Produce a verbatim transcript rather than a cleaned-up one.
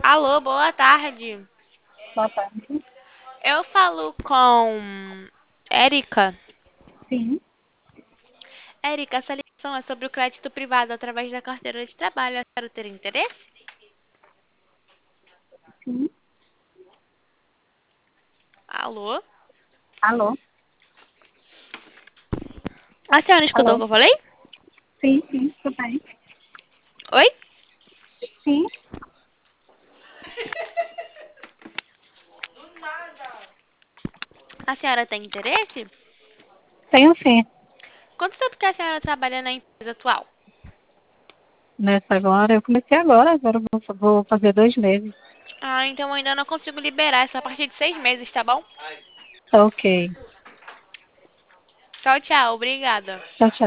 Alô, boa tarde. Boa tarde. Eu falo com Érica. Sim, Érica, essa ligação é sobre o crédito privado através da carteira de trabalho. Eu quero ter interesse? sim. Alô? Alô? A senhora escutou o Alô? que eu falei? Sim, sim, tudo bem. Oi? Sim, A senhora tem interesse? tenho sim. Quanto tempo que a senhora trabalha na empresa atual? Nessa agora, eu comecei agora, agora eu vou, vou fazer dois meses. Ah, então eu ainda não consigo liberar essa a partir de seis meses, tá bom? Tá ok. Tchau, tchau. Obrigada. Tchau, tchau.